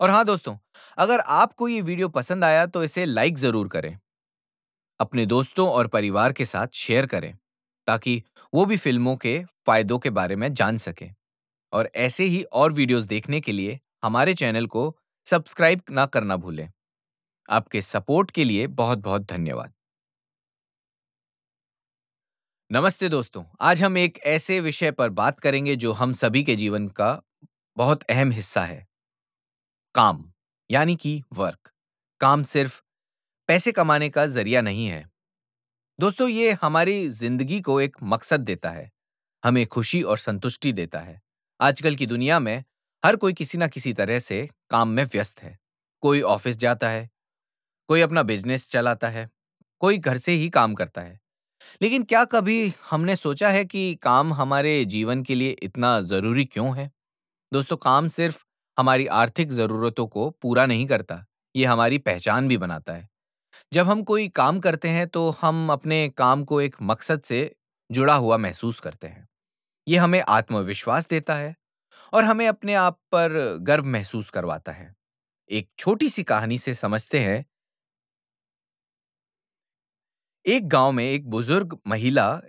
और हाँ दोस्तों, अगर आपको ये वीडियो पसंद आया तो इसे लाइक ज़रूर करें। अपने दोस्तों और परिवार के साथ शेयर करें, ताकि वो भी फ़िल्मों के फ़ायदों के बारे में जान सकें। और ऐसे ही और वीडियोज़ देखने के लिए हमारे चैनल को सब्सक्राइब ना करना भूलें। आपके सपोर्ट के लिए बहुत-बहुत धन्यवाद। नमस्ते दोस्तों, आज हम एक ऐसे विषय पर बात करेंगे जो हम सभी के जीवन का बहुत अहम हिस्सा है, काम, यानी कि वर्क। काम सिर्फ पैसे कमाने का ज़रिया नहीं है। दोस्तों, ये हमारी ज़िंदगी को एक मकसद देता है, हमें खुशी और संतुष्टि देता है। आजकल की दुनिया में हर कोई किसी न किसी तरह से काम में व्यस्त है। कोई ऑफ़िस जाता है, कोई अपना बिज़नेस चलाता है, कोई घर से ही काम करता है। लेकिन क्या कभी हमने सोचा है कि काम हमारे जीवन के लिए इतना ज़रूरी क्यों है? दोस्तों, काम सिर्फ हमारी आर्थिक ज़रूरतों को पूरा नहीं करता, ये हमारी पहचान भी बनाता है। जब हम कोई काम करते हैं तो हम अपने काम को एक मकसद से जुड़ा हुआ महसूस करते हैं। ये हमें आत्मविश्वास देता है और हमें अपने आप पर गर्व महसूस करवाता है। एक छोटी सी कहानी से समझते हैं। एक गांव में एक बुजुर्ग महिला